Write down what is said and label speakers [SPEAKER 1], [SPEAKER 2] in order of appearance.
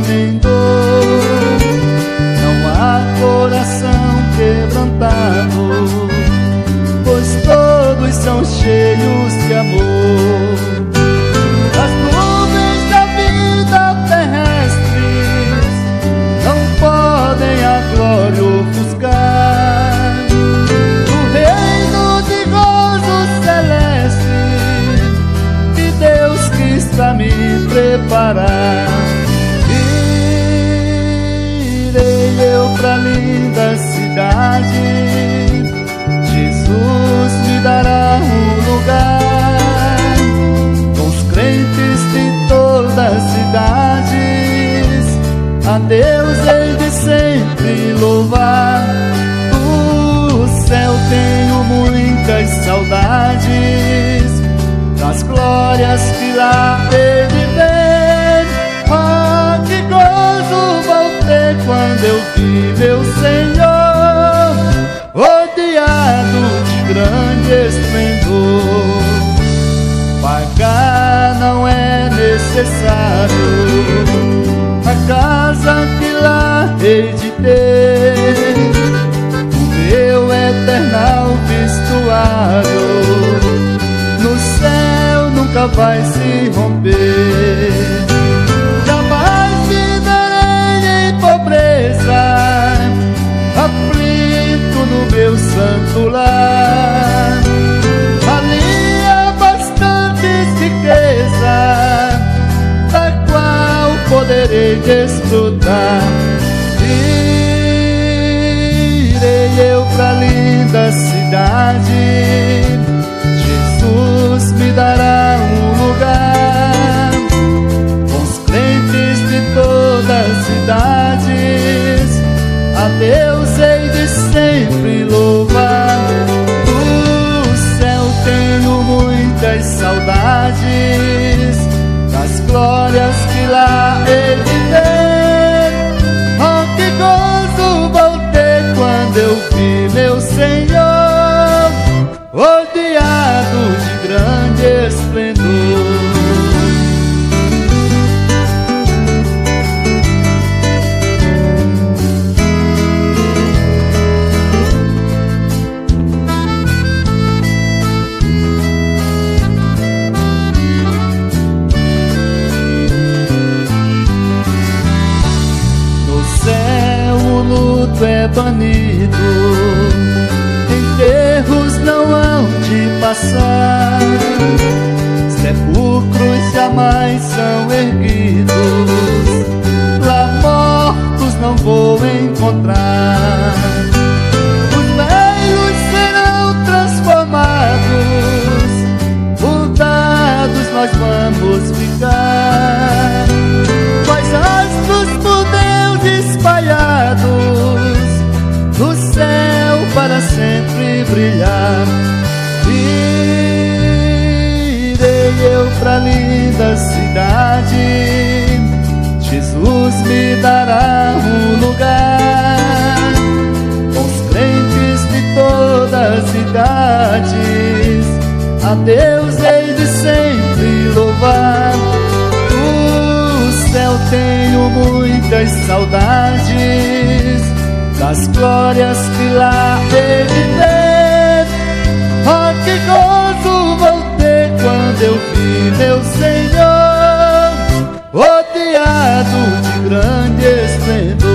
[SPEAKER 1] esplendor. Não há coração quebrantado, pois todos são cheios de amor. As nuvens da vida terrestres não podem a glória ofuscar o reino de gozo celeste que Deus quis pra me preparar. Irei eu pra linda cidade, Jesus me dará um lugar, com os crentes de todas as cidades, a Deus hei de sempre louvar. Do céu tenho muitas saudades, das glórias que lá hei de ver. Ah, que gozo vou ter quando eu vi meu Senhor, rodeado de grande esplendor. Pagar não é necessário a casa que lá hei de ter, o meu eternal vestuário no céu nunca vai se romper. Jamais viverei em pobreza, aflito no meu santo lar. Ali há bastantes riqueza, da qual poderei desfrutar. Irei eu pra linda cidade, Jesus me dará um lugar, com os crentes de todas as cidades, a Deus hei de sempre louvar. Do céu tenho muitas saudades, das glórias que lá hei de ver. Oh, que gozo vou ter quando eu vi meu Senhor, rodeado de grande esplendor. É banido, enterros não hão de passar, sepulcros jamais são erguidos, lá mortos não vou encontrar. Os velhos serão transformados, mudados nós vamos ficar, quais astros por Deus espalhados no céu para sempre brilhar. Irei eu pra linda cidade, Jesus me dará um lugar, com os crentes de todas as idades, a Deus hei de sempre louvar. Do céu tenho muitas saudades, das glórias que lá hei de ver. Oh, que gozo vou ter quando eu vi meu Senhor, rodeado de grande esplendor.